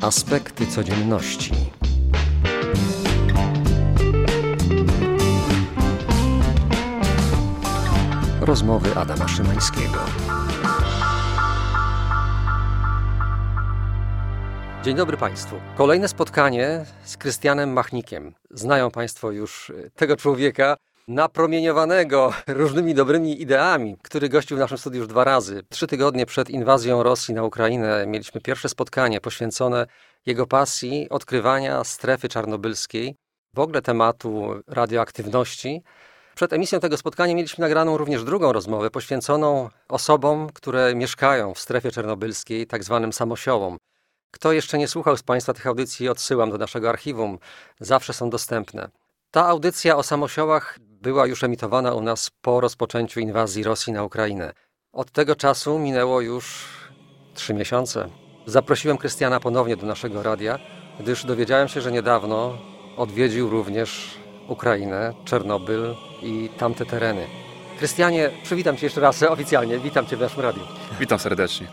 Aspekty codzienności. Rozmowy Adama Szymańskiego. Dzień dobry Państwu. Kolejne spotkanie z Krystianem Machnikiem. Znają Państwo już tego człowieka napromieniowanego różnymi dobrymi ideami, który gościł w naszym studiu już 2 razy. 3 tygodnie przed inwazją Rosji na Ukrainę mieliśmy pierwsze spotkanie poświęcone jego pasji odkrywania strefy czarnobylskiej, w ogóle tematu radioaktywności. Przed emisją tego spotkania mieliśmy nagraną również drugą rozmowę poświęconą osobom, które mieszkają w strefie czarnobylskiej, tak zwanym samosiołom. Kto jeszcze nie słuchał z Państwa tych audycji, odsyłam do naszego archiwum. Zawsze są dostępne. Ta audycja o samosiołach była już emitowana u nas po rozpoczęciu inwazji Rosji na Ukrainę. Od tego czasu minęło już 3 miesiące. Zaprosiłem Krystiana ponownie do naszego radia, gdyż dowiedziałem się, że niedawno odwiedził również Ukrainę, Czarnobyl i tamte tereny. Krystianie, przywitam Cię jeszcze raz oficjalnie. Witam Cię w naszym radiu. Witam serdecznie.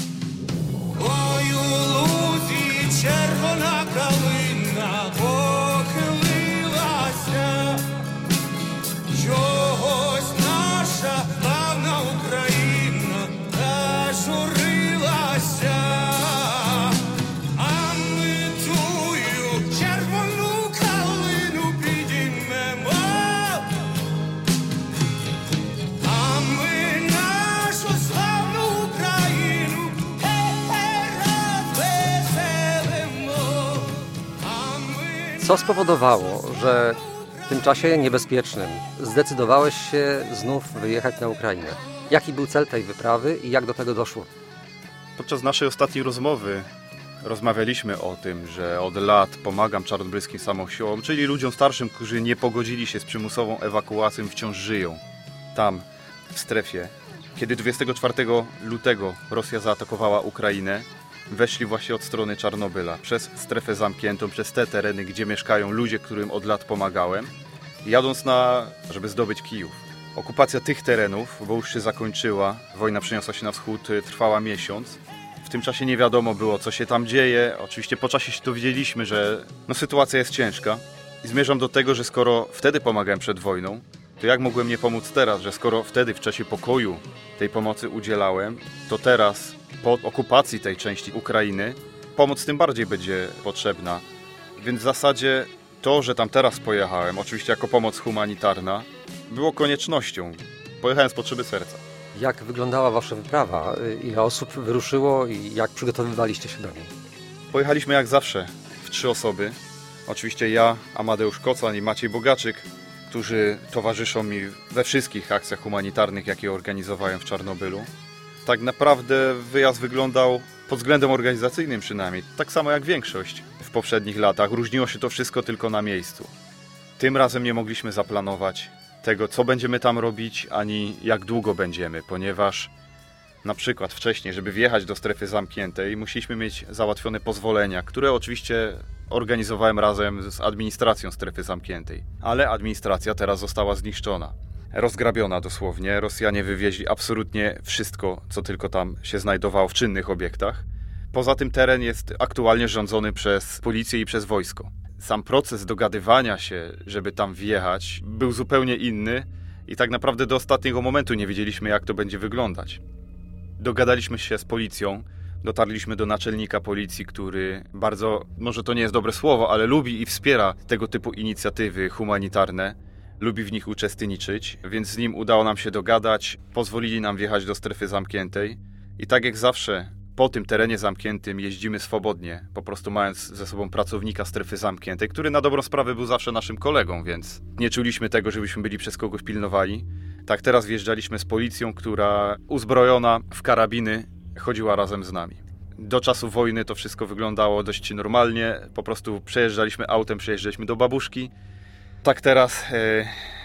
Co spowodowało, że w tym czasie niebezpiecznym zdecydowałeś się znów wyjechać na Ukrainę? Jaki był cel tej wyprawy i jak do tego doszło? Podczas naszej ostatniej rozmowy rozmawialiśmy o tym, że od lat pomagam czarnobylskim samosiołom, czyli ludziom starszym, którzy nie pogodzili się z przymusową ewakuacją i wciąż żyją tam, w strefie. Kiedy 24 lutego Rosja zaatakowała Ukrainę, weszli właśnie od strony Czarnobyla, przez strefę zamkniętą, przez te tereny, gdzie mieszkają ludzie, którym od lat pomagałem, jadąc żeby zdobyć Kijów. Okupacja tych terenów, bo już się zakończyła, wojna przeniosła się na wschód, trwała miesiąc. W tym czasie nie wiadomo było, co się tam dzieje. Oczywiście po czasie się dowiedzieliśmy, że sytuacja jest ciężka. I zmierzam do tego, że skoro wtedy pomagałem przed wojną, to jak mogłem nie pomóc teraz, że skoro wtedy w czasie pokoju tej pomocy udzielałem, to teraz po okupacji tej części Ukrainy pomoc tym bardziej będzie potrzebna. Więc w zasadzie to, że tam teraz pojechałem, oczywiście jako pomoc humanitarna, było koniecznością. Pojechałem z potrzeby serca. Jak wyglądała Wasza wyprawa? Ile osób wyruszyło i jak przygotowywaliście się do niej? Pojechaliśmy jak zawsze w 3 osoby. Oczywiście ja, Amadeusz Kocan i Maciej Bogaczyk, którzy towarzyszą mi we wszystkich akcjach humanitarnych, jakie organizowałem w Czarnobylu. Tak naprawdę wyjazd wyglądał pod względem organizacyjnym przynajmniej, tak samo jak większość w poprzednich latach. Różniło się to wszystko tylko na miejscu. Tym razem nie mogliśmy zaplanować tego, co będziemy tam robić, ani jak długo będziemy, ponieważ na przykład wcześniej, żeby wjechać do strefy zamkniętej, musieliśmy mieć załatwione pozwolenia, które oczywiście organizowałem razem z administracją strefy zamkniętej. Ale administracja teraz została zniszczona. Rozgrabiona dosłownie. Rosjanie wywieźli absolutnie wszystko, co tylko tam się znajdowało w czynnych obiektach. Poza tym teren jest aktualnie rządzony przez policję i przez wojsko. Sam proces dogadywania się, żeby tam wjechać, był zupełnie inny i tak naprawdę do ostatniego momentu nie wiedzieliśmy, jak to będzie wyglądać. Dogadaliśmy się z policją, dotarliśmy do naczelnika policji, który bardzo, może to nie jest dobre słowo, ale lubi i wspiera tego typu inicjatywy humanitarne. Lubi w nich uczestniczyć, więc z nim udało nam się dogadać, pozwolili nam wjechać do strefy zamkniętej i tak jak zawsze po tym terenie zamkniętym jeździmy swobodnie, po prostu mając ze sobą pracownika strefy zamkniętej, który na dobrą sprawę był zawsze naszym kolegą, więc nie czuliśmy tego, żebyśmy byli przez kogoś pilnowani. Tak teraz wjeżdżaliśmy z policją, która uzbrojona w karabiny chodziła razem z nami. Do czasu wojny to wszystko wyglądało dość normalnie, po prostu przejeżdżaliśmy autem, przejeżdżaliśmy do babuszki. Tak teraz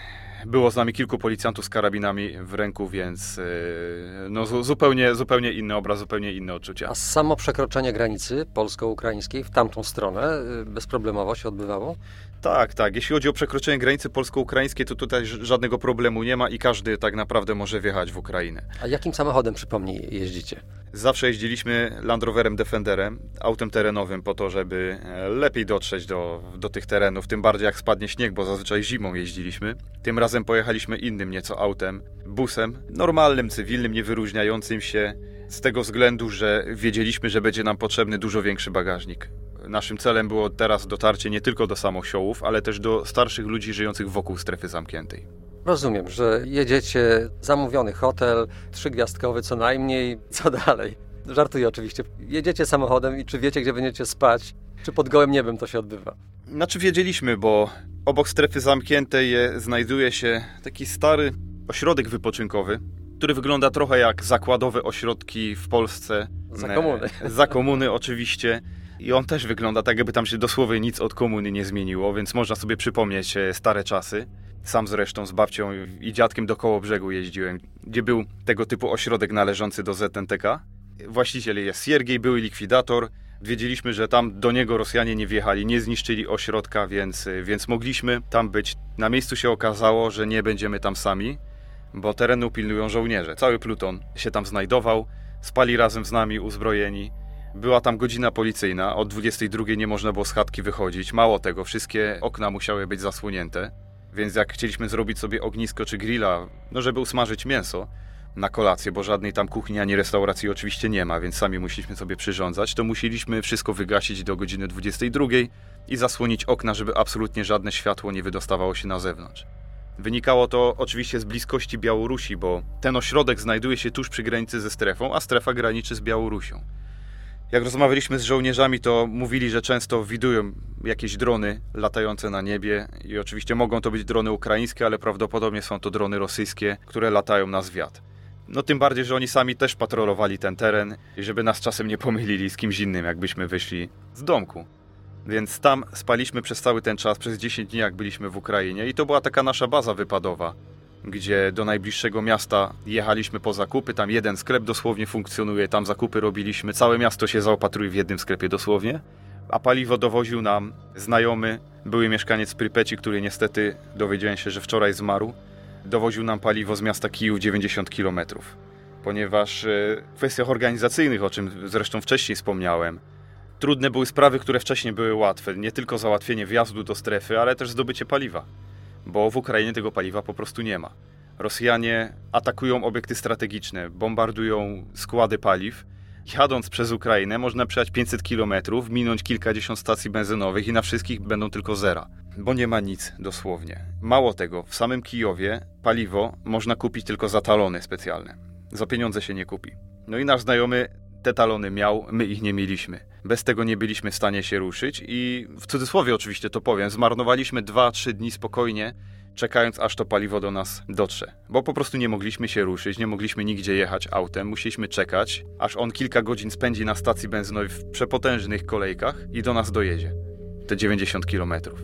było z nami kilku policjantów z karabinami w ręku, więc no, zupełnie inny obraz, zupełnie inne odczucia. A samo przekroczenie granicy polsko-ukraińskiej w tamtą stronę bezproblemowo się odbywało? Tak. Jeśli chodzi o przekroczenie granicy polsko-ukraińskiej, to tutaj żadnego problemu nie ma i każdy tak naprawdę może wjechać w Ukrainę. A jakim samochodem, przypomnij, jeździcie? Zawsze jeździliśmy Land Roverem Defenderem, autem terenowym po to, żeby lepiej dotrzeć do tych terenów, tym bardziej jak spadnie śnieg, bo zazwyczaj zimą jeździliśmy. Tym razem pojechaliśmy innym nieco autem, busem, normalnym, cywilnym, niewyróżniającym się, z tego względu, że wiedzieliśmy, że będzie nam potrzebny dużo większy bagażnik. Naszym celem było teraz dotarcie nie tylko do samosiołów, ale też do starszych ludzi żyjących wokół strefy zamkniętej. Rozumiem, że jedziecie, zamówiony hotel, 3-gwiazdkowy co najmniej, co dalej? Żartuję oczywiście. Jedziecie samochodem i czy wiecie, gdzie będziecie spać? Czy pod gołym niebem to się odbywa? Znaczy wiedzieliśmy, bo obok strefy zamkniętej znajduje się taki stary ośrodek wypoczynkowy, który wygląda trochę jak zakładowe ośrodki w Polsce. Za komuny. Za komuny oczywiście. I on też wygląda tak, jakby tam się dosłownie nic od komuny nie zmieniło, więc można sobie przypomnieć stare czasy. Sam zresztą z babcią i dziadkiem do Kołobrzegu jeździłem, gdzie był tego typu ośrodek należący do ZNTK. Właściciel jest Siergiej, były likwidator. Wiedzieliśmy, że tam do niego Rosjanie nie wjechali, nie zniszczyli ośrodka, więc mogliśmy tam być. Na miejscu się okazało, że nie będziemy tam sami, bo terenu pilnują żołnierze. Cały pluton się tam znajdował, spali razem z nami uzbrojeni. Była tam godzina policyjna, od 22 nie można było z chatki wychodzić. Mało tego, wszystkie okna musiały być zasłonięte. Więc jak chcieliśmy zrobić sobie ognisko czy grilla, no żeby usmażyć mięso na kolację, bo żadnej tam kuchni ani restauracji oczywiście nie ma, więc sami musieliśmy sobie przyrządzać, to musieliśmy wszystko wygasić do godziny 22 i zasłonić okna, żeby absolutnie żadne światło nie wydostawało się na zewnątrz. Wynikało to oczywiście z bliskości Białorusi, bo ten ośrodek znajduje się tuż przy granicy ze strefą, a strefa graniczy z Białorusią. Jak rozmawialiśmy z żołnierzami, to mówili, że często widują jakieś drony latające na niebie i oczywiście mogą to być drony ukraińskie, ale prawdopodobnie są to drony rosyjskie, które latają na zwiat. No tym bardziej, że oni sami też patrolowali ten teren i żeby nas czasem nie pomylili z kimś innym, jakbyśmy wyszli z domku. Więc tam spaliśmy przez cały ten czas, przez 10 dni jak byliśmy w Ukrainie i to była taka nasza baza wypadowa, gdzie do najbliższego miasta jechaliśmy po zakupy, tam jeden sklep dosłownie funkcjonuje, tam zakupy robiliśmy, całe miasto się zaopatruje w jednym sklepie dosłownie, a paliwo dowoził nam znajomy, były mieszkaniec Prypeci, który niestety dowiedziałem się, że wczoraj zmarł, dowoził nam paliwo z miasta Kijów 90 km, ponieważ w kwestiach organizacyjnych, o czym zresztą wcześniej wspomniałem, trudne były sprawy, które wcześniej były łatwe, nie tylko załatwienie wjazdu do strefy, ale też zdobycie paliwa. Bo w Ukrainie tego paliwa po prostu nie ma. Rosjanie atakują obiekty strategiczne, bombardują składy paliw. Jadąc przez Ukrainę można przejechać 500 km, minąć kilkadziesiąt stacji benzynowych i na wszystkich będą tylko zera. Bo nie ma nic dosłownie. Mało tego, w samym Kijowie paliwo można kupić tylko za talony specjalne. Za pieniądze się nie kupi. No i nasz znajomy te talony miał, my ich nie mieliśmy. Bez tego nie byliśmy w stanie się ruszyć i w cudzysłowie oczywiście to powiem, zmarnowaliśmy 2-3 dni spokojnie, czekając aż to paliwo do nas dotrze. Bo po prostu nie mogliśmy się ruszyć, nie mogliśmy nigdzie jechać autem, musieliśmy czekać, aż on kilka godzin spędzi na stacji benzynowej w przepotężnych kolejkach i do nas dojedzie. Te 90 kilometrów.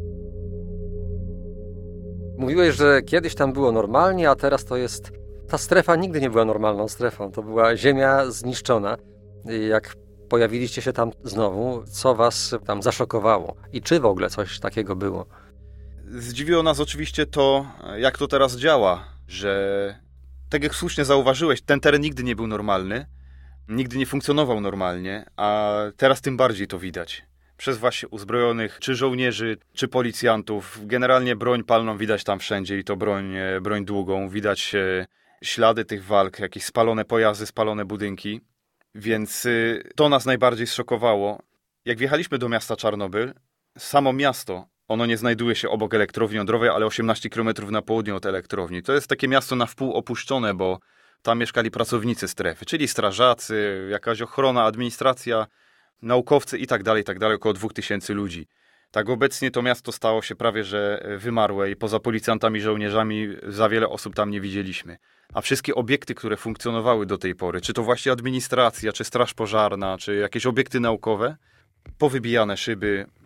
Mówiłeś, że kiedyś tam było normalnie, a teraz to jest... Ta strefa nigdy nie była normalną strefą. To była ziemia zniszczona. Jak pojawiliście się tam znowu, co was tam zaszokowało? I czy w ogóle coś takiego było? Zdziwiło nas oczywiście to, jak to teraz działa, że tak jak słusznie zauważyłeś, ten teren nigdy nie był normalny, nigdy nie funkcjonował normalnie, a teraz tym bardziej to widać. Przez właśnie uzbrojonych, czy żołnierzy, czy policjantów. Generalnie broń palną widać tam wszędzie i to broń długą. Widać ślady tych walk, jakieś spalone pojazdy, spalone budynki. Więc to nas najbardziej zszokowało. Jak wjechaliśmy do miasta Czarnobyl, samo miasto, ono nie znajduje się obok elektrowni jądrowej, ale 18 km na południe od elektrowni. To jest takie miasto na wpół opuszczone, bo tam mieszkali pracownicy strefy, czyli strażacy, jakaś ochrona, administracja, naukowcy i tak dalej, około 2000 ludzi. Tak obecnie to miasto stało się prawie że wymarłe i poza policjantami, żołnierzami za wiele osób tam nie widzieliśmy. A wszystkie obiekty, które funkcjonowały do tej pory, czy to właśnie administracja, czy straż pożarna, czy jakieś obiekty naukowe, powybijane szyby,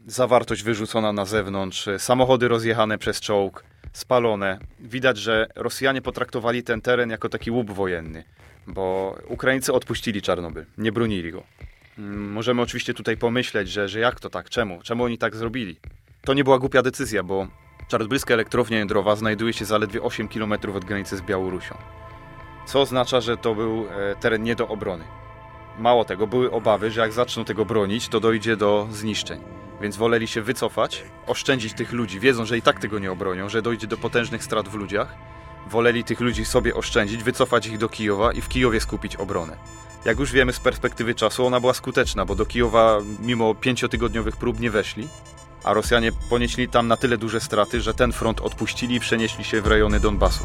zawartość wyrzucona na zewnątrz, samochody rozjechane przez czołg, spalone. Widać, że Rosjanie potraktowali ten teren jako taki łup wojenny, bo Ukraińcy odpuścili Czarnobyl, nie bronili go. Możemy oczywiście tutaj pomyśleć, że jak to tak, czemu oni tak zrobili? To nie była głupia decyzja, bo czarnobylska elektrownia jądrowa znajduje się zaledwie 8 km od granicy z Białorusią, co oznacza, że to był teren nie do obrony. Mało tego, były obawy, że jak zaczną tego bronić, to dojdzie do zniszczeń. Więc woleli się wycofać, oszczędzić tych ludzi, wiedzą, że i tak tego nie obronią, że dojdzie do potężnych strat w ludziach. Woleli tych ludzi sobie oszczędzić, wycofać ich do Kijowa i w Kijowie skupić obronę. Jak już wiemy z perspektywy czasu, ona była skuteczna, bo do Kijowa mimo 5-tygodniowych prób nie weszli, a Rosjanie ponieśli tam na tyle duże straty, że ten front odpuścili i przenieśli się w rejony Donbasu.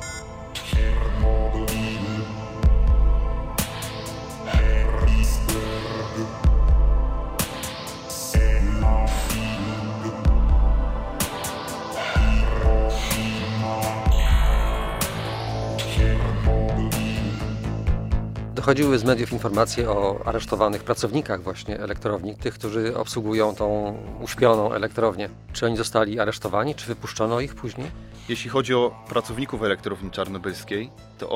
Dochodziły z mediów informacje o aresztowanych pracownikach właśnie elektrowni, tych, którzy obsługują tą uśpioną elektrownię. Czy oni zostali aresztowani, czy wypuszczono ich później? Jeśli chodzi o pracowników elektrowni czarnobylskiej, to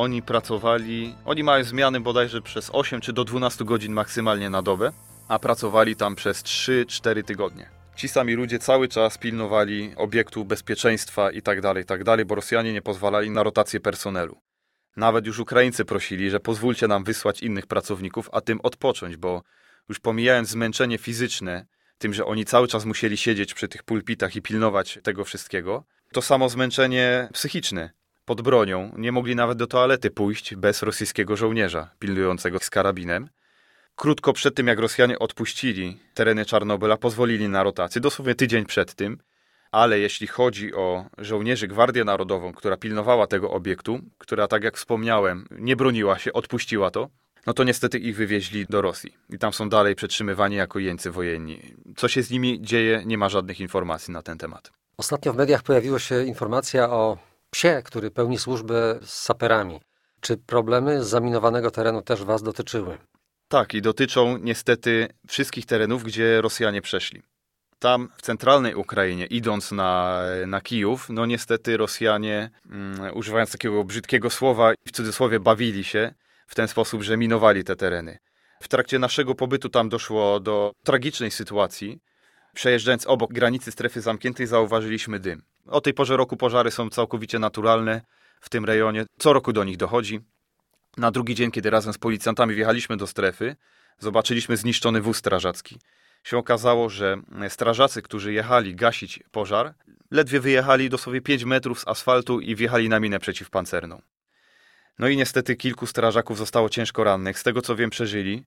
oni mają zmiany bodajże przez 8 czy do 12 godzin maksymalnie na dobę, a pracowali tam przez 3-4 tygodnie. Ci sami ludzie cały czas pilnowali obiektu bezpieczeństwa i tak dalej, bo Rosjanie nie pozwalali na rotację personelu. Nawet już Ukraińcy prosili, że pozwólcie nam wysłać innych pracowników, a tym odpocząć, bo już pomijając zmęczenie fizyczne, tym, że oni cały czas musieli siedzieć przy tych pulpitach i pilnować tego wszystkiego, to samo zmęczenie psychiczne pod bronią. Nie mogli nawet do toalety pójść bez rosyjskiego żołnierza pilnującego z karabinem. Krótko przed tym, jak Rosjanie odpuścili tereny Czarnobyla, pozwolili na rotację, dosłownie tydzień przed tym. Ale jeśli chodzi o żołnierzy Gwardię Narodową, która pilnowała tego obiektu, która, tak jak wspomniałem, nie broniła się, odpuściła to, no to niestety ich wywieźli do Rosji. I tam są dalej przetrzymywani jako jeńcy wojenni. Co się z nimi dzieje, nie ma żadnych informacji na ten temat. Ostatnio w mediach pojawiła się informacja o psie, który pełni służbę z saperami. Czy problemy z zaminowanego terenu też was dotyczyły? Tak, i dotyczą niestety wszystkich terenów, gdzie Rosjanie przeszli. Tam w centralnej Ukrainie, idąc na Kijów, no niestety Rosjanie, używając takiego brzydkiego słowa, w cudzysłowie bawili się w ten sposób, że minowali te tereny. W trakcie naszego pobytu tam doszło do tragicznej sytuacji. Przejeżdżając obok granicy strefy zamkniętej, zauważyliśmy dym. O tej porze roku pożary są całkowicie naturalne w tym rejonie. Co roku do nich dochodzi. Na drugi dzień, kiedy razem z policjantami wjechaliśmy do strefy, zobaczyliśmy zniszczony wóz strażacki. Się okazało, że strażacy, którzy jechali gasić pożar, ledwie wyjechali dosłownie 5 metrów z asfaltu i wjechali na minę przeciwpancerną. No i niestety kilku strażaków zostało ciężko rannych. Z tego co wiem, przeżyli,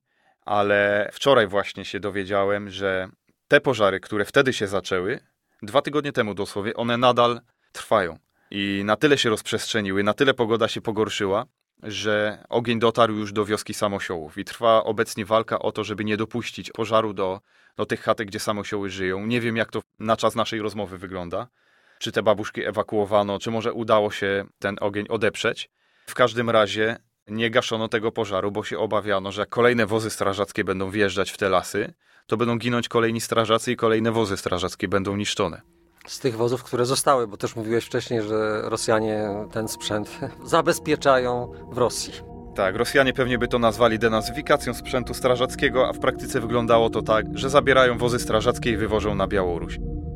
ale wczoraj właśnie się dowiedziałem, że te pożary, które wtedy się zaczęły, 2 tygodnie temu dosłownie, one nadal trwają. I na tyle się rozprzestrzeniły, na tyle pogoda się pogorszyła, że ogień dotarł już do wioski Samosiołów i trwa obecnie walka o to, żeby nie dopuścić pożaru do tych chatek, gdzie Samosioły żyją. Nie wiem, jak to na czas naszej rozmowy wygląda. Czy te babuszki ewakuowano, czy może udało się ten ogień odeprzeć. W każdym razie nie gaszono tego pożaru, bo się obawiano, że jak kolejne wozy strażackie będą wjeżdżać w te lasy, to będą ginąć kolejni strażacy i kolejne wozy strażackie będą niszczone. Z tych wozów, które zostały, bo też mówiłeś wcześniej, że Rosjanie ten sprzęt zabezpieczają w Rosji. Tak, Rosjanie pewnie by to nazwali denazyfikacją sprzętu strażackiego, a w praktyce wyglądało to tak, że zabierają wozy strażackie i wywożą na Białoruś.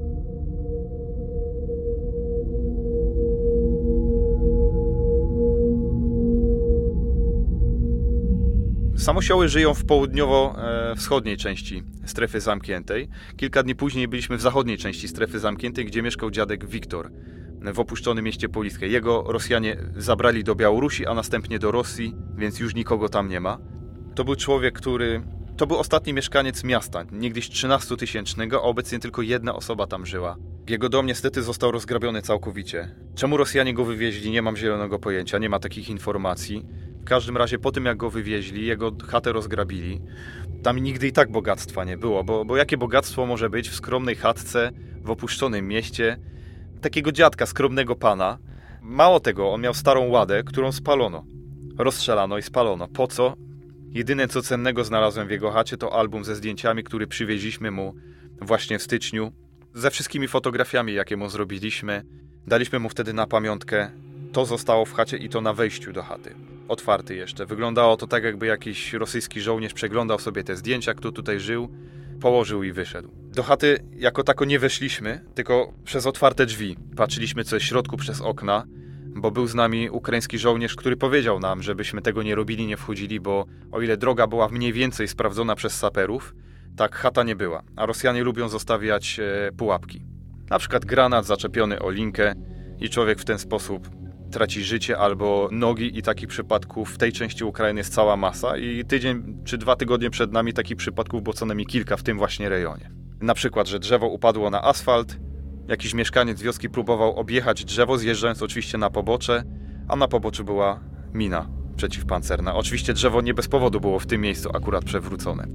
Samosioły żyją w południowo-wschodniej części strefy zamkniętej. Kilka dni później byliśmy w zachodniej części strefy zamkniętej, gdzie mieszkał dziadek Wiktor w opuszczonym mieście Poliskiej. Jego Rosjanie zabrali do Białorusi, a następnie do Rosji, więc już nikogo tam nie ma. To był człowiek, to był ostatni mieszkaniec miasta, niegdyś 13-tysięcznego, a obecnie tylko jedna osoba tam żyła. Jego dom niestety został rozgrabiony całkowicie. Czemu Rosjanie go wywieźli, nie mam zielonego pojęcia, nie ma takich informacji. W każdym razie po tym, jak go wywieźli, jego chatę rozgrabili. Tam nigdy i tak bogactwa nie było, bo jakie bogactwo może być w skromnej chatce, w opuszczonym mieście, takiego dziadka, skromnego pana. Mało tego, on miał starą ładę, którą spalono. Rozstrzelano i spalono. Po co? Jedyne co cennego znalazłem w jego chacie to album ze zdjęciami, który przywieźliśmy mu właśnie w styczniu, ze wszystkimi fotografiami, jakie mu zrobiliśmy. Daliśmy mu wtedy na pamiątkę. To zostało w chacie i to na wejściu do chaty. Otwarty jeszcze. Wyglądało to tak, jakby jakiś rosyjski żołnierz przeglądał sobie te zdjęcia, kto tutaj żył, położył i wyszedł. Do chaty jako tako nie weszliśmy, tylko przez otwarte drzwi. Patrzyliśmy, co jest w środku przez okna, bo był z nami ukraiński żołnierz, który powiedział nam, żebyśmy tego nie robili, nie wchodzili, bo o ile droga była mniej więcej sprawdzona przez saperów, tak chata nie była. A Rosjanie lubią zostawiać pułapki. Na przykład granat zaczepiony o linkę i człowiek w ten sposób traci życie albo nogi i takich przypadków w tej części Ukrainy jest cała masa i tydzień czy 2 tygodnie przed nami takich przypadków było co najmniej kilka w tym właśnie rejonie. Na przykład, że drzewo upadło na asfalt, jakiś mieszkaniec wioski próbował objechać drzewo, zjeżdżając oczywiście na pobocze, a na poboczu była mina przeciwpancerna. Oczywiście drzewo nie bez powodu było w tym miejscu akurat przewrócone.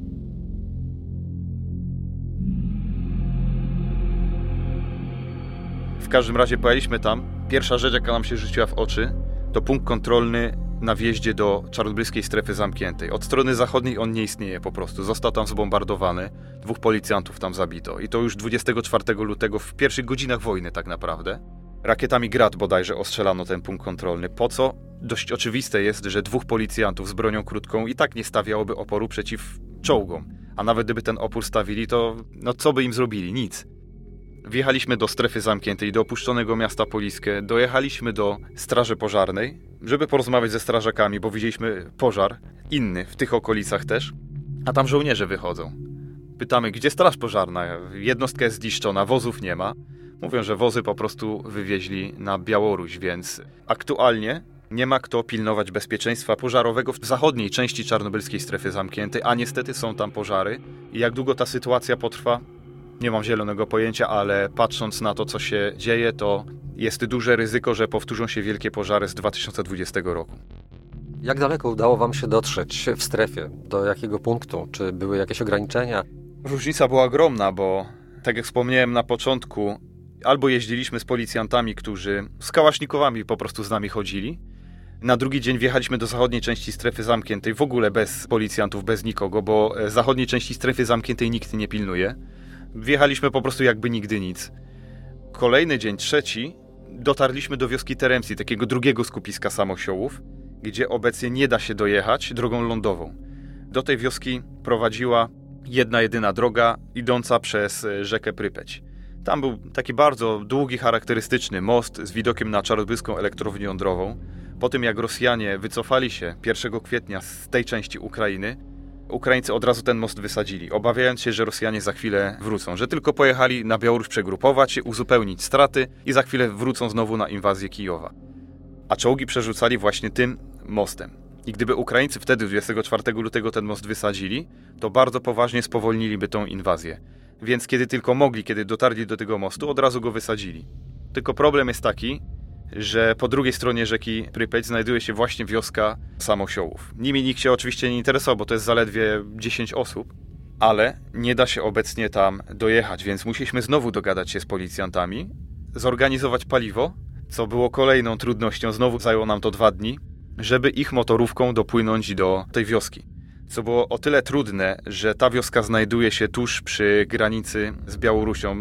W każdym razie pojechaliśmy tam. Pierwsza rzecz, jaka nam się rzuciła w oczy, to punkt kontrolny na wjeździe do czarnobylskiej strefy zamkniętej. Od strony zachodniej on nie istnieje po prostu. Został tam zbombardowany. 2 policjantów tam zabito. I to już 24 lutego, w pierwszych godzinach wojny tak naprawdę. Rakietami Grad bodajże ostrzelano ten punkt kontrolny. Po co? Dość oczywiste jest, że 2 policjantów z bronią krótką i tak nie stawiałoby oporu przeciw czołgom. A nawet gdyby ten opór stawili, to co by im zrobili? Nic. Wjechaliśmy do strefy zamkniętej, do opuszczonego miasta Poliskie, dojechaliśmy do straży pożarnej, żeby porozmawiać ze strażakami, bo widzieliśmy pożar, inny, w tych okolicach też, a tam żołnierze wychodzą. Pytamy, gdzie straż pożarna? Jednostka jest zniszczona, wozów nie ma. Mówią, że wozy po prostu wywieźli na Białoruś, więc aktualnie nie ma kto pilnować bezpieczeństwa pożarowego w zachodniej części czarnobylskiej strefy zamkniętej, a niestety są tam pożary. I jak długo ta sytuacja potrwa? Nie mam zielonego pojęcia, ale patrząc na to, co się dzieje, to jest duże ryzyko, że powtórzą się wielkie pożary z 2020 roku. Jak daleko udało wam się dotrzeć w strefie? Do jakiego punktu? Czy były jakieś ograniczenia? Różnica była ogromna, bo tak jak wspomniałem na początku, albo jeździliśmy z policjantami, którzy z kałasznikowami po prostu z nami chodzili. Na drugi dzień wjechaliśmy do zachodniej części strefy zamkniętej, w ogóle bez policjantów, bez nikogo, bo zachodniej części strefy zamkniętej nikt nie pilnuje. Wjechaliśmy po prostu jakby nigdy nic. Kolejny dzień, trzeci, dotarliśmy do wioski Teremci, takiego drugiego skupiska samosiołów, gdzie obecnie nie da się dojechać drogą lądową. Do tej wioski prowadziła jedna jedyna droga idąca przez rzekę Prypeć. Tam był taki bardzo długi, charakterystyczny most z widokiem na czarnobylską elektrownię jądrową. Po tym jak Rosjanie wycofali się 1 kwietnia z tej części Ukrainy, Ukraińcy od razu ten most wysadzili, obawiając się, że Rosjanie za chwilę wrócą, że tylko pojechali na Białoruś przegrupować się, uzupełnić straty i za chwilę wrócą znowu na inwazję Kijowa. A czołgi przerzucali właśnie tym mostem. I gdyby Ukraińcy wtedy 24 lutego ten most wysadzili, to bardzo poważnie spowolniliby tą inwazję. Więc kiedy tylko mogli, kiedy dotarli do tego mostu, od razu go wysadzili. Tylko problem jest taki, że po drugiej stronie rzeki Prypeć znajduje się właśnie wioska samosiołów. Nimi nikt się oczywiście nie interesował, bo to jest zaledwie 10 osób, ale nie da się obecnie tam dojechać, więc musieliśmy znowu dogadać się z policjantami, zorganizować paliwo, co było kolejną trudnością, znowu zajęło nam to 2 dni, żeby ich motorówką dopłynąć do tej wioski. Co było o tyle trudne, że ta wioska znajduje się tuż przy granicy z Białorusią.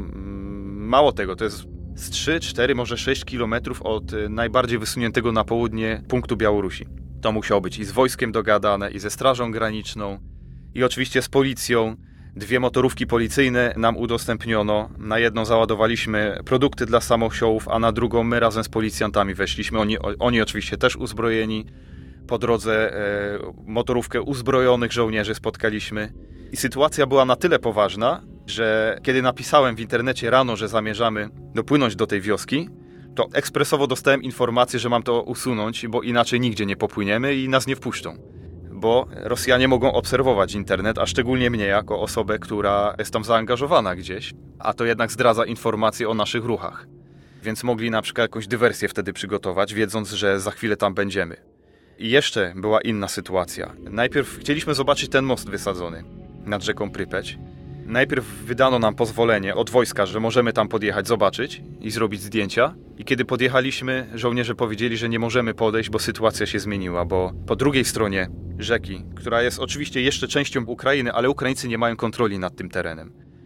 Mało tego, to jest z 3, 4, może 6 kilometrów od najbardziej wysuniętego na południe punktu Białorusi. To musiało być i z wojskiem dogadane, i ze strażą graniczną, i oczywiście z policją. 2 motorówki policyjne nam udostępniono. Na jedną załadowaliśmy produkty dla samosiołów, a na drugą my razem z policjantami weszliśmy. Oni oczywiście też uzbrojeni. Po drodze motorówkę uzbrojonych żołnierzy spotkaliśmy. I sytuacja była na tyle poważna, że kiedy napisałem w internecie rano, że zamierzamy dopłynąć do tej wioski, to ekspresowo dostałem informację, że mam to usunąć, bo inaczej nigdzie nie popłyniemy i nas nie wpuszczą. Bo Rosjanie mogą obserwować internet, a szczególnie mnie jako osobę, która jest tam zaangażowana gdzieś, a to jednak zdradza informacje o naszych ruchach. Więc mogli na przykład jakąś dywersję wtedy przygotować, wiedząc, że za chwilę tam będziemy. I jeszcze była inna sytuacja. Najpierw chcieliśmy zobaczyć ten most wysadzony nad rzeką Prypeć. Najpierw wydano nam pozwolenie od wojska, że możemy tam podjechać, zobaczyć i zrobić zdjęcia. I kiedy podjechaliśmy, żołnierze powiedzieli, że nie możemy podejść, bo sytuacja się zmieniła, bo po drugiej stronie rzeki, która jest oczywiście jeszcze częścią Ukrainy, ale Ukraińcy nie mają kontroli nad tym terenem.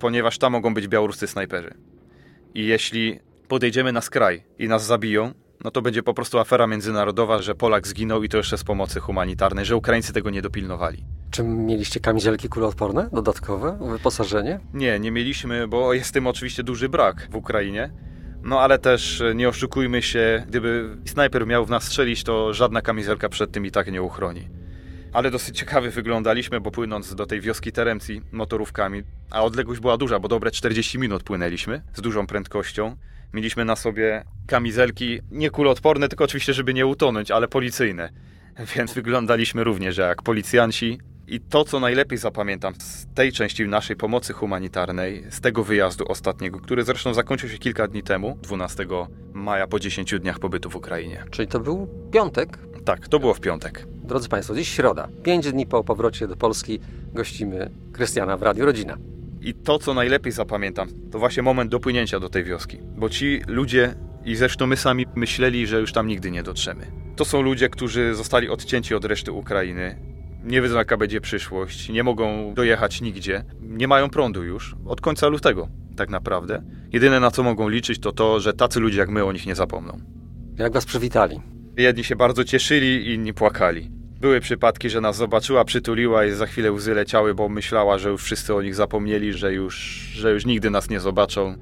ponieważ tam mogą być białoruscy snajperzy. I jeśli podejdziemy na skraj i nas zabiją, no to będzie po prostu afera międzynarodowa, że Polak zginął i to jeszcze z pomocy humanitarnej, że Ukraińcy tego nie dopilnowali. Czy mieliście kamizelki kuloodporne dodatkowe, wyposażenie? Nie mieliśmy, bo jest tym oczywiście duży brak w Ukrainie. No ale też nie oszukujmy się, gdyby snajper miał w nas strzelić, to żadna kamizelka przed tym i tak nie uchroni. Ale dosyć ciekawie wyglądaliśmy, bo płynąc do tej wioski Teremci motorówkami, a odległość była duża, bo dobre 40 minut płynęliśmy z dużą prędkością. Mieliśmy na sobie kamizelki nie kuloodporne, tylko oczywiście, żeby nie utonąć, ale policyjne. Więc wyglądaliśmy również jak policjanci. I to, co najlepiej zapamiętam z tej części naszej pomocy humanitarnej, z tego wyjazdu ostatniego, który zresztą zakończył się kilka dni temu, 12 maja po 10 dniach pobytu w Ukrainie. Czyli to był piątek? Tak, to było w piątek. Drodzy Państwo, dziś środa. 5 dni po powrocie do Polski gościmy Krystiana w Radiu Rodzina. I to, co najlepiej zapamiętam, to właśnie moment dopłynięcia do tej wioski. Bo ci ludzie, i zresztą my sami myśleli, że już tam nigdy nie dotrzemy. To są ludzie, którzy zostali odcięci od reszty Ukrainy. Nie wiedzą, jaka będzie przyszłość, nie mogą dojechać nigdzie, nie mają prądu już od końca lutego tak naprawdę. Jedyne, na co mogą liczyć, to to, że tacy ludzie jak my o nich nie zapomną. Jak was przywitali? Jedni się bardzo cieszyli, inni płakali. Były przypadki, że nas zobaczyła, przytuliła i za chwilę łzy leciały, bo myślała, że już wszyscy o nich zapomnieli, że już nigdy nas nie zobaczą.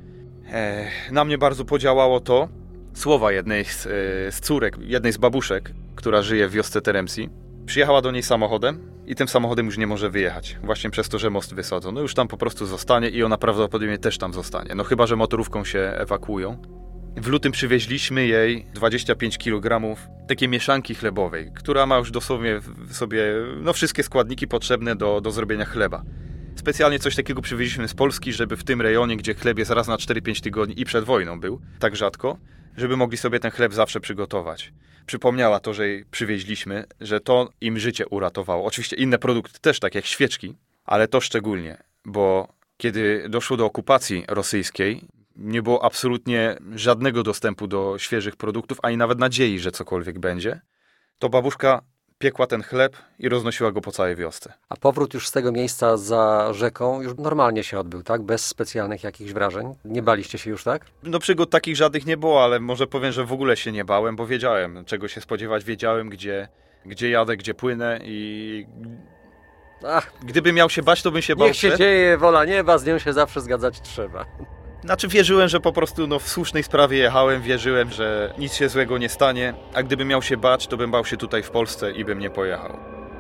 Na mnie bardzo podziałało to słowa jednej z córek, jednej z babuszek, która żyje w wiosce Teremci. Przyjechała do niej samochodem i tym samochodem już nie może wyjechać. Właśnie przez to, że most wysadzono. Już tam po prostu zostanie i ona prawdopodobnie też tam zostanie. No chyba, że motorówką się ewakuują. W lutym przywieźliśmy jej 25 kg takiej mieszanki chlebowej, która ma już dosłownie w sobie wszystkie składniki potrzebne do zrobienia chleba. Specjalnie coś takiego przywieźliśmy z Polski, żeby w tym rejonie, gdzie chleb jest raz na 4-5 tygodni i przed wojną był, tak rzadko, żeby mogli sobie ten chleb zawsze przygotować. Przypomniała to, że jej przywieźliśmy, że to im życie uratowało. Oczywiście inne produkty też, tak jak świeczki, ale to szczególnie, bo kiedy doszło do okupacji rosyjskiej, nie było absolutnie żadnego dostępu do świeżych produktów, ani nawet nadziei, że cokolwiek będzie, to babuszka piekła ten chleb i roznosiła go po całej wiosce. A powrót już z tego miejsca za rzeką już normalnie się odbył, tak? Bez specjalnych jakichś wrażeń? Nie baliście się już, tak? No przygód takich żadnych nie było, ale może powiem, że w ogóle się nie bałem, bo wiedziałem, czego się spodziewać, wiedziałem, gdzie jadę, gdzie płynę i... Gdybym miał się bać, to bym się bał. Niech się dzieje wola nieba, z nią się zawsze zgadzać trzeba. Znaczy wierzyłem, że po prostu w słusznej sprawie jechałem, wierzyłem, że nic się złego nie stanie, a gdybym miał się bać, to bym bał się tutaj w Polsce i bym nie pojechał.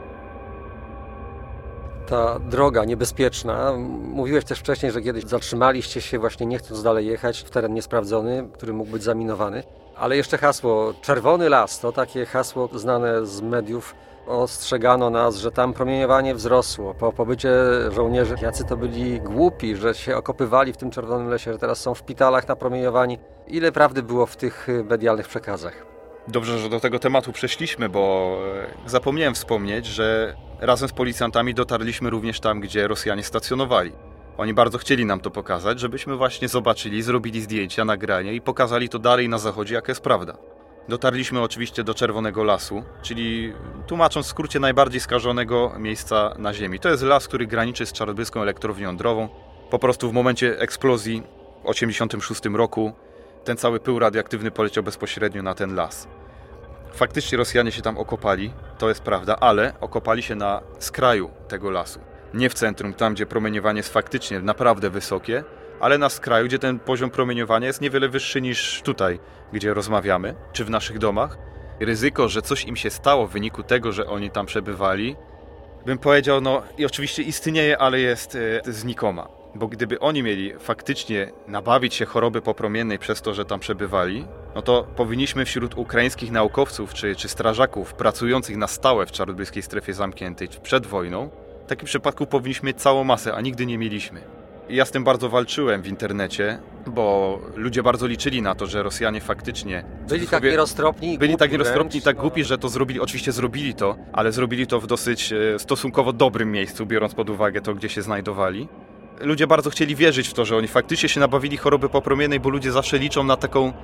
Ta droga niebezpieczna, mówiłeś też wcześniej, że kiedyś zatrzymaliście się właśnie nie chcąc dalej jechać w teren niesprawdzony, który mógł być zaminowany, ale jeszcze hasło Czerwony Las, to takie hasło znane z mediów. Ostrzegano nas, że tam promieniowanie wzrosło po pobycie żołnierzy. Jacy to byli głupi, że się okopywali w tym czerwonym lesie, że teraz są w szpitalach napromieniowani. Ile prawdy było w tych medialnych przekazach? Dobrze, że do tego tematu przeszliśmy, bo zapomniałem wspomnieć, że razem z policjantami dotarliśmy również tam, gdzie Rosjanie stacjonowali. Oni bardzo chcieli nam to pokazać, żebyśmy właśnie zobaczyli, zrobili zdjęcia, nagranie i pokazali to dalej na zachodzie, jaka jest prawda. Dotarliśmy oczywiście do Czerwonego Lasu, czyli tłumacząc w skrócie najbardziej skażonego miejsca na ziemi. To jest las, który graniczy z Czarnobylską elektrownią jądrową. Po prostu w momencie eksplozji w 1986 roku ten cały pył radioaktywny poleciał bezpośrednio na ten las. Faktycznie Rosjanie się tam okopali, to jest prawda, ale okopali się na skraju tego lasu. Nie w centrum, tam gdzie promieniowanie jest faktycznie naprawdę wysokie, ale na skraju, gdzie ten poziom promieniowania jest niewiele wyższy niż tutaj, gdzie rozmawiamy, czy w naszych domach. Ryzyko, że coś im się stało w wyniku tego, że oni tam przebywali, bym powiedział, i oczywiście istnieje, ale jest znikoma. Bo gdyby oni mieli faktycznie nabawić się choroby popromiennej przez to, że tam przebywali, no to powinniśmy wśród ukraińskich naukowców czy strażaków pracujących na stałe w czarnobylskiej strefie zamkniętej przed wojną, w takim przypadku powinniśmy mieć całą masę, a nigdy nie mieliśmy. I ja z tym bardzo walczyłem w internecie, bo ludzie bardzo liczyli na to, że Rosjanie faktycznie... Byli tak nieroztropni i tak głupi, że to zrobili. Oczywiście zrobili to, ale zrobili to w dosyć stosunkowo dobrym miejscu, biorąc pod uwagę to, gdzie się znajdowali. Ludzie bardzo chcieli wierzyć w to, że oni faktycznie się nabawili choroby popromiennej, bo ludzie zawsze liczą na taką...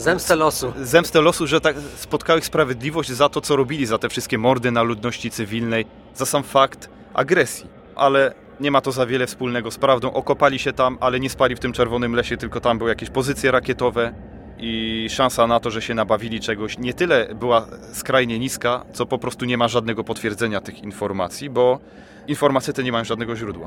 Zemstę losu, że tak spotkała ich sprawiedliwość za to, co robili, za te wszystkie mordy na ludności cywilnej, za sam fakt agresji. Ale Nie ma to za wiele wspólnego z prawdą. Okopali się tam, ale nie spali w tym czerwonym lesie, tylko tam były jakieś pozycje rakietowe i szansa na to, że się nabawili czegoś, nie tyle była skrajnie niska, co po prostu nie ma żadnego potwierdzenia tych informacji, bo informacje te nie mają żadnego źródła.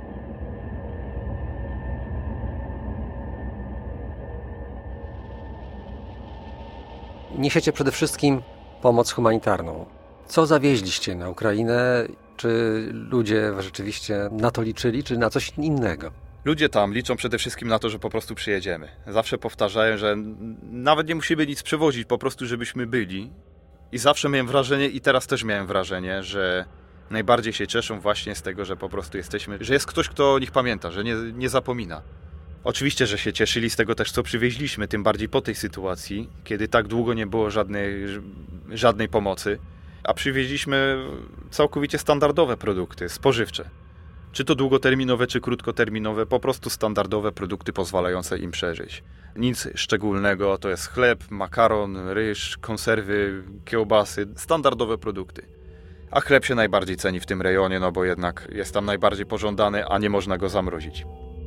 Niesiecie przede wszystkim pomoc humanitarną. Co zawieźliście na Ukrainę? Czy ludzie rzeczywiście na to liczyli, czy na coś innego? Ludzie tam liczą przede wszystkim na to, że po prostu przyjedziemy. Zawsze powtarzają, że nawet nie musimy nic przewozić, po prostu żebyśmy byli. I zawsze miałem wrażenie, i teraz też miałem wrażenie, że najbardziej się cieszą właśnie z tego, że po prostu jesteśmy, że jest ktoś, kto o nich pamięta, że nie zapomina. Oczywiście, że się cieszyli z tego też, co przywieźliśmy, tym bardziej po tej sytuacji, kiedy tak długo nie było żadnej pomocy, a przywieźliśmy całkowicie standardowe produkty, spożywcze. Czy to długoterminowe, czy krótkoterminowe, po prostu standardowe produkty pozwalające im przeżyć. Nic szczególnego, to jest chleb, makaron, ryż, konserwy, kiełbasy, standardowe produkty. A chleb się najbardziej ceni w tym rejonie, no bo jednak jest tam najbardziej pożądany, a nie można go zamrozić.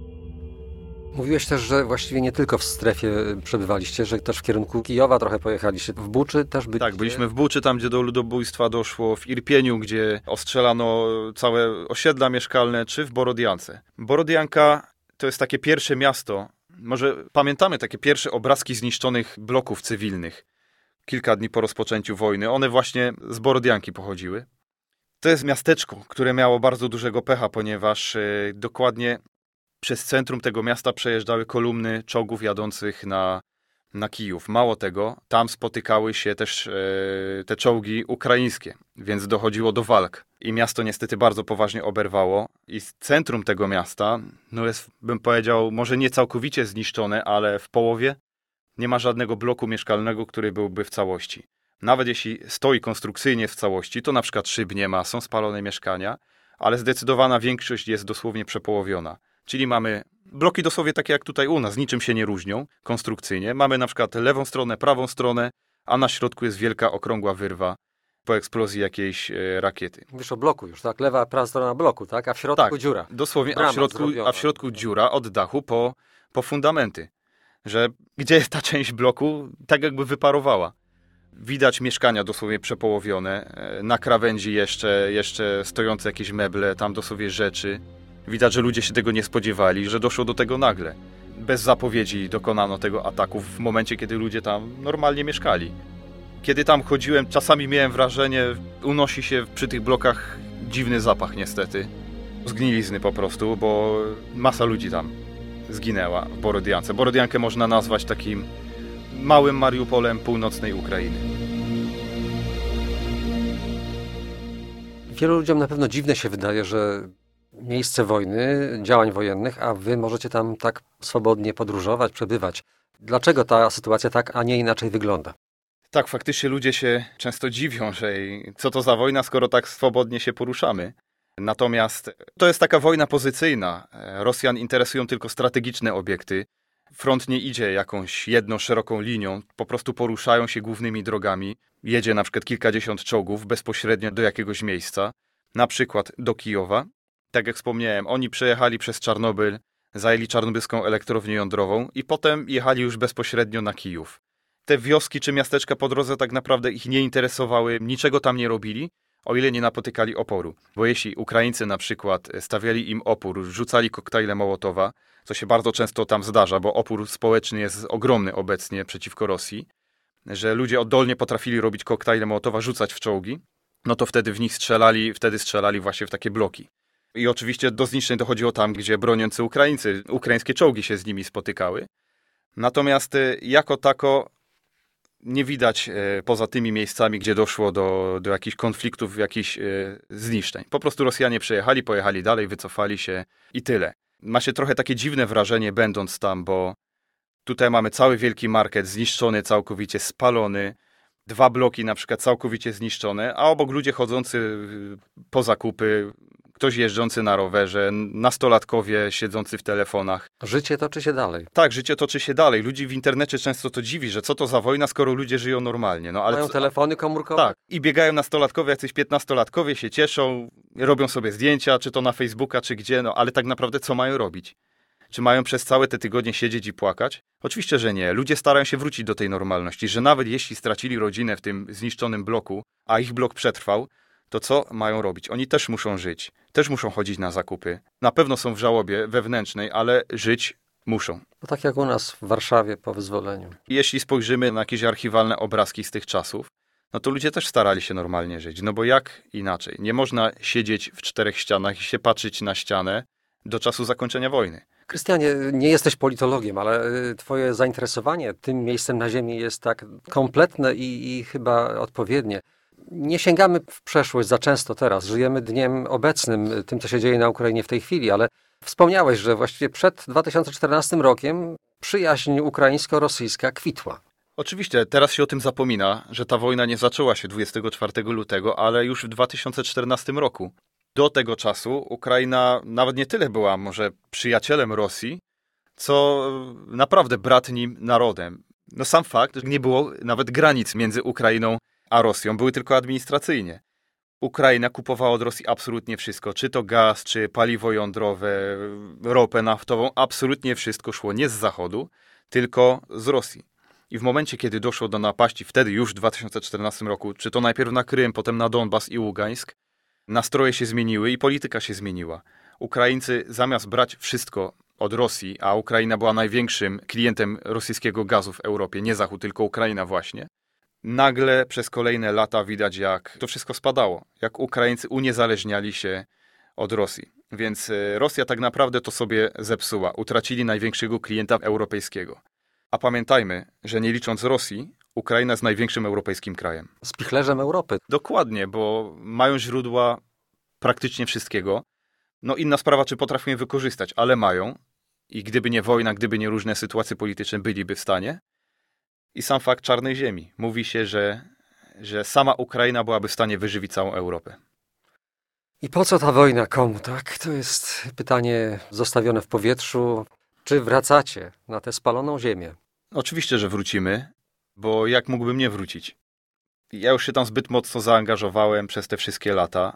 Mówiłeś też, że właściwie nie tylko w strefie przebywaliście, że też w kierunku Kijowa trochę pojechaliście. W Buczy też byliście? Tak, byliśmy w Buczy, tam gdzie do ludobójstwa doszło, w Irpieniu, gdzie ostrzelano całe osiedla mieszkalne, czy w Borodiance. Borodianka to jest takie pierwsze miasto, może pamiętamy takie pierwsze obrazki zniszczonych bloków cywilnych. Kilka dni po rozpoczęciu wojny, one właśnie z Borodianki pochodziły. To jest miasteczko, które miało bardzo dużego pecha, ponieważ dokładnie przez centrum tego miasta przejeżdżały kolumny czołgów jadących na Kijów. Mało tego, tam spotykały się też te czołgi ukraińskie, więc dochodziło do walk. I miasto niestety bardzo poważnie oberwało. I centrum tego miasta, no jest, bym powiedział, może nie całkowicie zniszczone, ale w połowie nie ma żadnego bloku mieszkalnego, który byłby w całości. Nawet jeśli stoi konstrukcyjnie w całości, to na przykład szyb nie ma, są spalone mieszkania, ale zdecydowana większość jest dosłownie przepołowiona. Czyli mamy bloki dosłownie takie jak tutaj u nas, niczym się nie różnią konstrukcyjnie. Mamy na przykład lewą stronę, prawą stronę, a na środku jest wielka, okrągła wyrwa po eksplozji jakiejś rakiety. Mówisz o bloku już, tak? Lewa, prawa strona bloku, tak? A w środku tak, dziura. Dosłownie, Brama a w środku dziura od dachu po fundamenty. Że gdzie jest ta część bloku, tak jakby wyparowała. Widać mieszkania dosłownie przepołowione, na krawędzi jeszcze stojące jakieś meble, tam dosłownie rzeczy. Widać, że ludzie się tego nie spodziewali, że doszło do tego nagle. Bez zapowiedzi dokonano tego ataku w momencie, kiedy ludzie tam normalnie mieszkali. Kiedy tam chodziłem, czasami miałem wrażenie, unosi się przy tych blokach dziwny zapach niestety. Zgnilizny po prostu, bo masa ludzi tam zginęła w Borodiance. Borodiankę można nazwać takim małym Mariupolem północnej Ukrainy. Wielu ludziom na pewno dziwne się wydaje, że miejsce wojny, działań wojennych, a wy możecie tam tak swobodnie podróżować, przebywać. Dlaczego ta sytuacja tak, a nie inaczej wygląda? Tak, faktycznie ludzie się często dziwią, że co to za wojna, skoro tak swobodnie się poruszamy. Natomiast to jest taka wojna pozycyjna. Rosjan interesują tylko strategiczne obiekty. Front nie idzie jakąś jedną szeroką linią, po prostu poruszają się głównymi drogami. Jedzie na przykład kilkadziesiąt czołgów bezpośrednio do jakiegoś miejsca, na przykład do Kijowa. Tak jak wspomniałem, oni przejechali przez Czarnobyl, zajęli czarnobylską elektrownię jądrową i potem jechali już bezpośrednio na Kijów. Te wioski czy miasteczka po drodze tak naprawdę ich nie interesowały, niczego tam nie robili, o ile nie napotykali oporu. Bo jeśli Ukraińcy na przykład stawiali im opór, rzucali koktajle Mołotowa, co się bardzo często tam zdarza, bo opór społeczny jest ogromny obecnie przeciwko Rosji, że ludzie oddolnie potrafili robić koktajle Mołotowa, rzucać w czołgi, no to wtedy w nich strzelali właśnie w takie bloki. I oczywiście do zniszczeń dochodziło tam, gdzie broniący ukraińskie czołgi się z nimi spotykały. Natomiast jako tako nie widać poza tymi miejscami, gdzie doszło do jakichś konfliktów, jakichś zniszczeń. Po prostu Rosjanie przejechali, pojechali dalej, wycofali się i tyle. Ma się trochę takie dziwne wrażenie będąc tam, bo tutaj mamy cały wielki market zniszczony, całkowicie spalony, 2 bloki na przykład całkowicie zniszczone, a obok ludzie chodzący po zakupy, ktoś jeżdżący na rowerze, nastolatkowie siedzący w telefonach. Życie toczy się dalej. Tak, życie toczy się dalej. Ludzi w internecie często to dziwi, że co to za wojna, skoro ludzie żyją normalnie. No, ale mają telefony komórkowe? Tak. I biegają nastolatkowie, jacyś 15-latkowie się cieszą, robią sobie zdjęcia, czy to na Facebooka, czy gdzie, no ale tak naprawdę co mają robić? Czy mają przez całe te tygodnie siedzieć i płakać? Oczywiście, że nie. Ludzie starają się wrócić do tej normalności, że nawet jeśli stracili rodzinę w tym zniszczonym bloku, a ich blok przetrwał, to co mają robić? Oni też muszą żyć, też muszą chodzić na zakupy. Na pewno są w żałobie wewnętrznej, ale żyć muszą. To tak jak u nas w Warszawie po wyzwoleniu. Jeśli spojrzymy na jakieś archiwalne obrazki z tych czasów, no to ludzie też starali się normalnie żyć. No bo jak inaczej? Nie można siedzieć w czterech ścianach i się patrzeć na ścianę do czasu zakończenia wojny. Krystianie, nie jesteś politologiem, ale twoje zainteresowanie tym miejscem na ziemi jest tak kompletne i chyba odpowiednie. Nie sięgamy w przeszłość za często teraz. Żyjemy dniem obecnym, tym co się dzieje na Ukrainie w tej chwili, ale wspomniałeś, że właściwie przed 2014 rokiem przyjaźń ukraińsko-rosyjska kwitła. Oczywiście, teraz się o tym zapomina, że ta wojna nie zaczęła się 24 lutego, ale już w 2014 roku. Do tego czasu Ukraina nawet nie tyle była może przyjacielem Rosji, co naprawdę bratnim narodem. No sam fakt, że nie było nawet granic między Ukrainą a Rosją, były tylko administracyjnie. Ukraina kupowała od Rosji absolutnie wszystko, czy to gaz, czy paliwo jądrowe, ropę naftową, absolutnie wszystko szło nie z Zachodu, tylko z Rosji. I w momencie, kiedy doszło do napaści, wtedy już w 2014 roku, czy to najpierw na Krym, potem na Donbas i Ługańsk, nastroje się zmieniły i polityka się zmieniła. Ukraińcy zamiast brać wszystko od Rosji, a Ukraina była największym klientem rosyjskiego gazu w Europie, nie Zachód, tylko Ukraina właśnie, nagle przez kolejne lata widać, jak to wszystko spadało, jak Ukraińcy uniezależniali się od Rosji. Więc Rosja tak naprawdę to sobie zepsuła. Utracili największego klienta europejskiego. A pamiętajmy, że nie licząc Rosji, Ukraina jest największym europejskim krajem. Spichlerzem Europy. Dokładnie, bo mają źródła praktycznie wszystkiego. No inna sprawa, czy potrafią je wykorzystać, ale mają. I gdyby nie wojna, gdyby nie różne sytuacje polityczne, byliby w stanie. I sam fakt czarnej ziemi. Mówi się, że sama Ukraina byłaby w stanie wyżywić całą Europę. I po co ta wojna? Komu, tak? To jest pytanie zostawione w powietrzu. Czy wracacie na tę spaloną ziemię? Oczywiście, że wrócimy, bo jak mógłbym nie wrócić? Ja już się tam zbyt mocno zaangażowałem przez te wszystkie lata.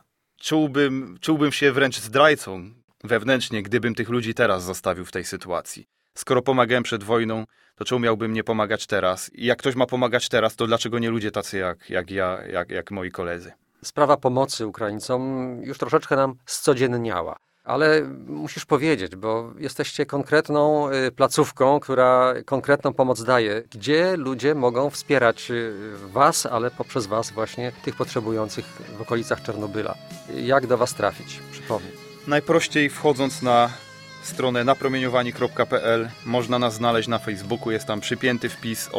Czułbym się wręcz zdrajcą wewnętrznie, gdybym tych ludzi teraz zostawił w tej sytuacji. Skoro pomagałem przed wojną, to czemu miałbym nie pomagać teraz? I jak ktoś ma pomagać teraz, to dlaczego nie ludzie tacy jak ja, jak moi koledzy? Sprawa pomocy Ukraińcom już troszeczkę nam zcodzienniała. Ale musisz powiedzieć, bo jesteście konkretną placówką, która konkretną pomoc daje. Gdzie ludzie mogą wspierać was, ale poprzez was właśnie tych potrzebujących w okolicach Czarnobyla? Jak do was trafić? Przypomnij. Najprościej wchodząc na stronę napromieniowani.pl można nas znaleźć na Facebooku, jest tam przypięty wpis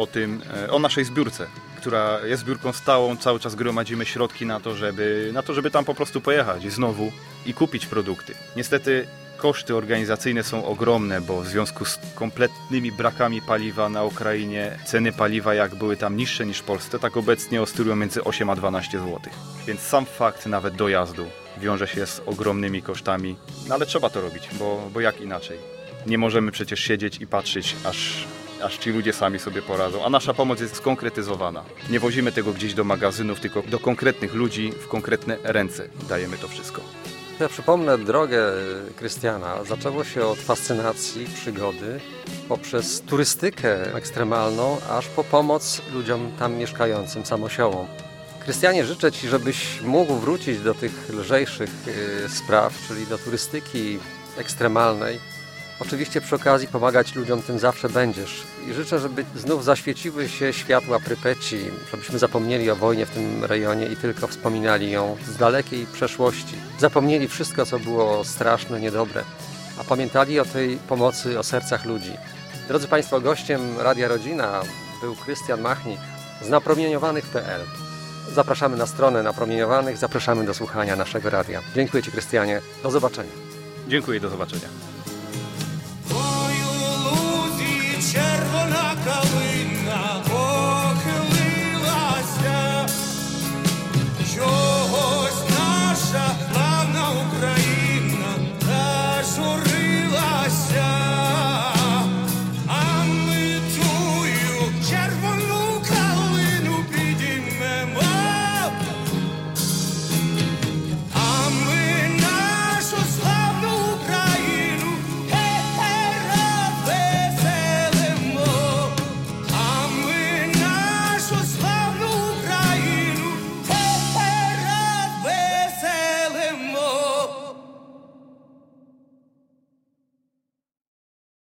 o naszej zbiórce, która jest zbiórką stałą, cały czas gromadzimy środki na to, żeby tam po prostu pojechać znowu i kupić produkty. Niestety koszty organizacyjne są ogromne, bo w związku z kompletnymi brakami paliwa na Ukrainie ceny paliwa jak były tam niższe niż w Polsce, tak obecnie oscylują między 8 a 12 zł. Więc sam fakt nawet dojazdu wiąże się z ogromnymi kosztami, no ale trzeba to robić, bo jak inaczej? Nie możemy przecież siedzieć i patrzeć, aż ci ludzie sami sobie poradzą, a nasza pomoc jest skonkretyzowana. Nie wozimy tego gdzieś do magazynów, tylko do konkretnych ludzi, w konkretne ręce dajemy to wszystko. Ja przypomnę drogę Krystiana. Zaczęło się od fascynacji, przygody, poprzez turystykę ekstremalną, aż po pomoc ludziom tam mieszkającym, samosiołom. Krystianie, życzę Ci, żebyś mógł wrócić do tych lżejszych spraw, czyli do turystyki ekstremalnej. Oczywiście przy okazji pomagać ludziom tym zawsze będziesz. I życzę, żeby znów zaświeciły się światła Prypeci, żebyśmy zapomnieli o wojnie w tym rejonie i tylko wspominali ją z dalekiej przeszłości. Zapomnieli wszystko, co było straszne, niedobre, a pamiętali o tej pomocy, o sercach ludzi. Drodzy Państwo, gościem Radia Rodzina był Krystian Machnik z napromieniowanych.pl. Zapraszamy na stronę Napromieniowanych, zapraszamy do słuchania naszego radia. Dziękuję Ci, Krystianie. Do zobaczenia. Dziękuję, do zobaczenia.